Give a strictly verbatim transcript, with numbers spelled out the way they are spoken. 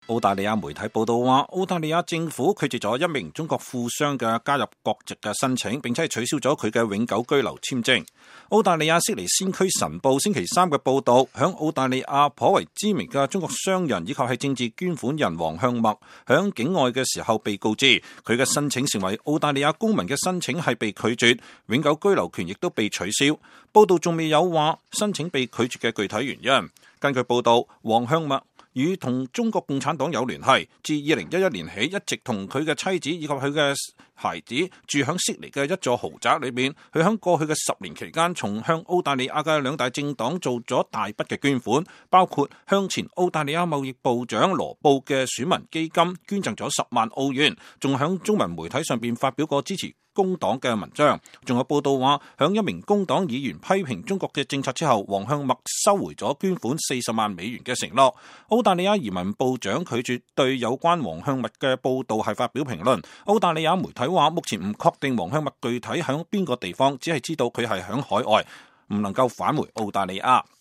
澳大利亞媒體報道話，澳大利亞政府拒絕咗一名中國富商嘅加入國籍嘅申請，並且係取消咗佢嘅永久居留簽證。澳大利亞悉尼先驅晨報星期三嘅報道，響澳大利亞頗為知名嘅中國商人以及係政治捐款人黃向墨響境外嘅時候被告知，佢嘅申請成為澳大利亞公民嘅申請係被拒絕，永久居留權亦都被取消。報道仲未有話申請被拒絕嘅具體原因。根據報道，黃向墨與同中國共產黨有聯繫，自二零一一年起一直同佢嘅妻子以及佢嘅孩子住響悉尼嘅一座豪宅裏面。佢響過去嘅十年期間，從向澳大利亞嘅兩大政黨做咗大筆嘅捐款，包括向前澳大利亞貿易部長羅布嘅選民基金捐贈咗十萬澳元，仲響中文媒體上邊發表過支持工黨嘅文章。仲有報道話，響一名工黨議員批評中國嘅政策之後，黃向墨收回咗捐款四十萬美元嘅承諾。澳大利亞移民部長拒絕對有關黃向墨嘅報道係發表評論。澳大利亞媒體話，目前唔確定黃向墨具體響邊個地方，只係知道佢係響海外，唔能夠返回澳大利亞。